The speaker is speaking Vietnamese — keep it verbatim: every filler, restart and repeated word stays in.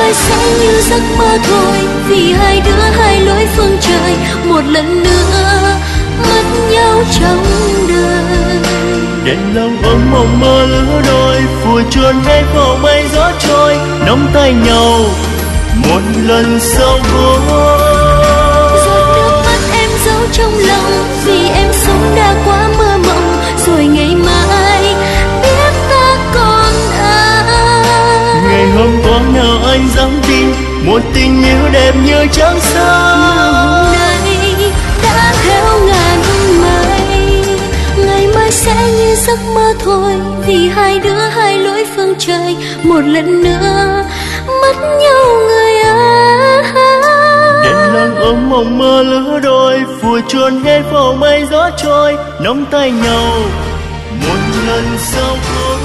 mai sẽ như giấc mơ thôi, vì hai đứa hai lối phương trời, một lần nữa mất nhau trong đời. Đèn lòng ôm mộng mơ lứa đôi, phùa chuồn hết vào mây gió trôi, nắm tay nhau một lần sau cuối. Giọt nước mắt em giấu trong lòng, vì em sống đã quá mơ mộng, rồi ngày mai biết ta còn ai. Ngày hôm qua nào anh dám tin một tình yêu đẹp như trăng sao. Hôm nay đã theo ngàn mây, ngày mai sẽ như giấc mơ thôi, vì hai đứa hai lối phương trời, một lần nữa mất nhau người ơi. Đèn lăng ôm mộng mơ lứa đôi, phùa chuồn hết vào mây gió trôi, nắm tay nhau một lần sau cuối.